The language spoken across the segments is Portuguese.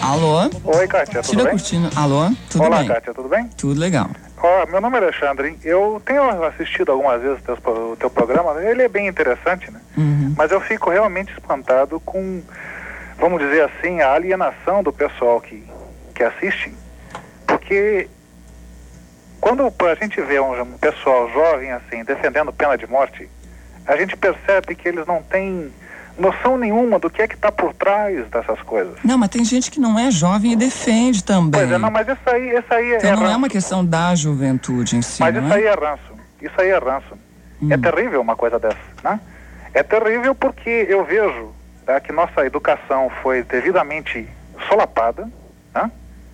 Alô? Oi, Kátia, tudo Tira bem? a cortina. Alô? Tudo Olá, bem? Kátia, tudo bem? Tudo legal. Meu nome é Alexandre. Eu tenho assistido algumas vezes o teu programa. Ele é bem interessante, né? Uhum. Mas eu fico realmente espantado com, vamos dizer assim, a alienação do pessoal que assiste. Porque quando a gente vê um pessoal jovem assim, defendendo pena de morte, a gente percebe que eles não têm noção nenhuma do que é que está por trás dessas coisas. Não, mas tem gente que não é jovem e defende também. Pois é, não, mas isso aí então não ranço. é uma questão da juventude em si, Mas não isso aí é? é ranço. Isso aí é ranço. É terrível uma coisa dessa, né? É terrível porque eu vejo que nossa educação foi devidamente solapada, né?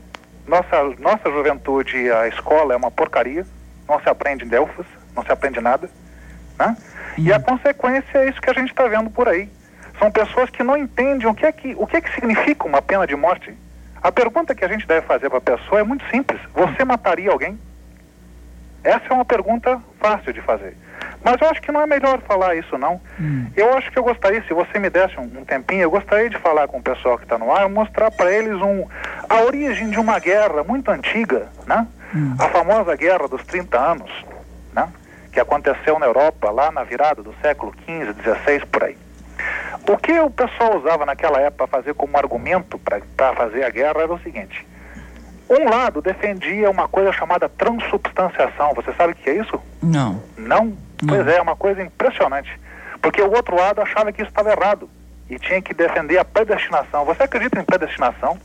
Nossa juventude, a escola é uma porcaria, não se aprende em Delfos, não se aprende nada, né? E a consequência é isso que a gente está vendo por aí. São pessoas que não entendem o que é que significa uma pena de morte. A pergunta que a gente deve fazer para a pessoa é muito simples. Você mataria alguém? Essa é uma pergunta fácil de fazer. Mas eu acho que não é melhor falar isso, não. Eu acho que eu gostaria, se você me desse um tempinho, eu gostaria de falar com o pessoal que está no ar, mostrar para eles a origem de uma guerra muito antiga, né? A famosa Guerra dos 30 Anos, né? Que aconteceu na Europa, lá na virada do século XV, XVI, por aí. O que o pessoal usava naquela época para fazer como argumento para fazer a guerra era o seguinte: um lado defendia uma coisa chamada transubstanciação. Você sabe o que é isso? Não. Não? Pois é uma coisa impressionante. Porque o outro lado achava que isso estava errado e tinha que defender a predestinação. Você acredita em predestinação?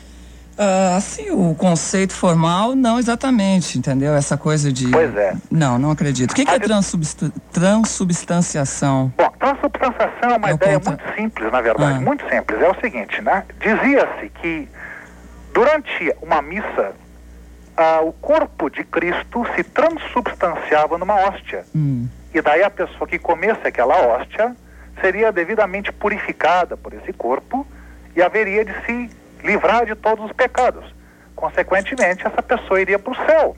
Assim, o conceito formal, não exatamente, entendeu? Essa coisa de... Pois é. Não acredito. O que é transubstanciação? Bom, transubstanciação é uma ideia muito simples, na verdade, muito simples. É o seguinte, né? Dizia-se que durante uma missa, o corpo de Cristo se transubstanciava numa hóstia. E daí a pessoa que comesse aquela hóstia seria devidamente purificada por esse corpo e haveria de se livrar de todos os pecados. Consequentemente, essa pessoa iria para o céu.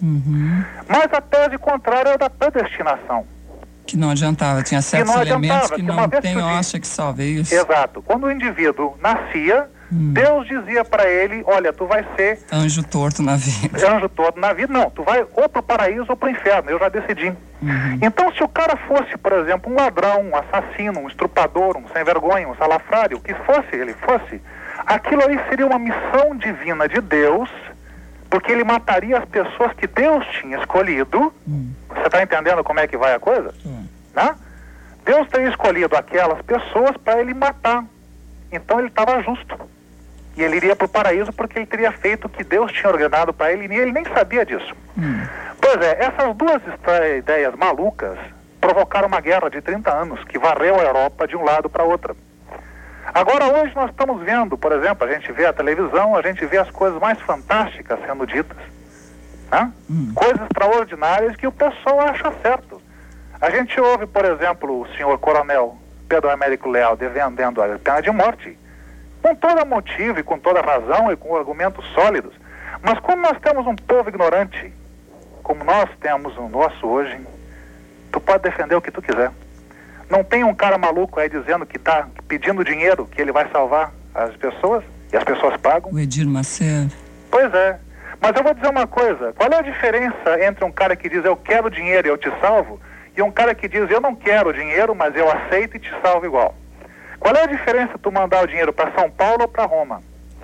Mas a tese contrária é da predestinação. Que não adiantava, tinha certos elementos que não tem hóstia que salve isso. Exato. Quando o indivíduo nascia, Deus dizia para ele: olha, tu vai ser anjo torto na vida. Anjo torto na vida, não, tu vai ou para o paraíso ou para o inferno, eu já decidi. Então, se o cara fosse, por exemplo, um ladrão, um assassino, um estrupador, um sem vergonha, um salafrário, o que ele fosse, aquilo aí seria uma missão divina de Deus, porque ele mataria as pessoas que Deus tinha escolhido. Você está entendendo como é que vai a coisa? Né? Deus teria escolhido aquelas pessoas para ele matar. Então ele estava justo. E ele iria para o paraíso porque ele teria feito o que Deus tinha ordenado para ele, e ele nem sabia disso. Pois é, essas duas ideias malucas provocaram uma guerra de 30 anos que varreu a Europa de um lado para outra. Agora, hoje nós estamos vendo, por exemplo, a gente vê a televisão, a gente vê as coisas mais fantásticas sendo ditas, né? Coisas extraordinárias que o pessoal acha certo. A gente ouve, por exemplo, o senhor coronel Pedro Américo Leal defendendo a pena de morte, com todo motivo e com toda razão e com argumentos sólidos. Mas quando nós temos um povo ignorante, como nós temos o nosso hoje, tu pode defender o que tu quiser. Não tem um cara maluco aí dizendo que está pedindo dinheiro, que ele vai salvar as pessoas, e as pessoas pagam. O Edir Macedo. Pois é. Mas eu vou dizer uma coisa: qual é a diferença entre um cara que diz eu quero dinheiro e eu te salvo, e um cara que diz eu não quero dinheiro, mas eu aceito e te salvo igual? Qual é a diferença tu mandar o dinheiro para São Paulo ou para Roma?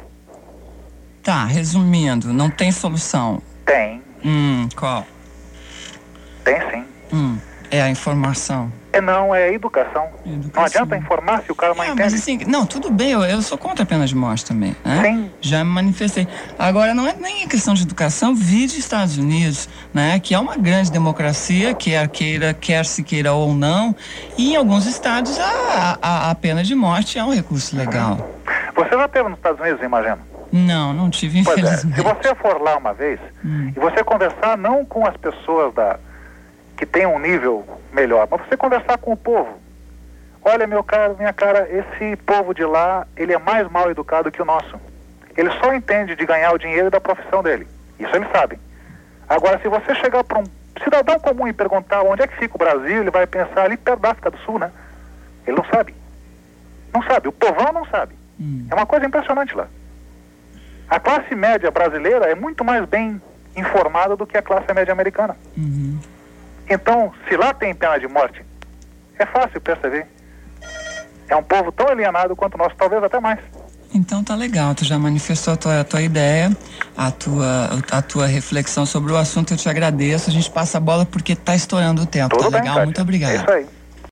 Tá, resumindo, não tem solução. Tem. Qual? Tem sim. É a informação. Não, é educação. Não adianta informar se o cara não entende. Mas assim, não, tudo bem, eu sou contra a pena de morte também, né? Sim. Já me manifestei. Agora, não é nem questão de educação, vide Estados Unidos, né? Que é uma grande democracia, quer se queira ou não, e em alguns estados a pena de morte é um recurso legal. Você já esteve nos Estados Unidos, imagino? Não tive, infelizmente. Pois é, se você for lá uma vez, e você conversar não com as pessoas que tem um nível melhor, mas você conversar com o povo. Olha, minha cara, esse povo de lá, ele é mais mal educado que o nosso. Ele só entende de ganhar o dinheiro da profissão dele. Isso eles sabem. Agora, se você chegar para um cidadão comum e perguntar onde é que fica o Brasil, ele vai pensar ali perto da África do Sul, né? Ele não sabe. Não sabe. O povão não sabe. É uma coisa impressionante lá. A classe média brasileira é muito mais bem informada do que a classe média americana. Então, se lá tem pena de morte, é fácil perceber. É um povo tão alienado quanto o nosso, talvez até mais. Então tá legal, tu já manifestou a tua ideia, a tua reflexão sobre o assunto, eu te agradeço. A gente passa a bola porque tá estourando o tempo. Tudo tá bem, legal? Kátia. Muito obrigado. É isso aí.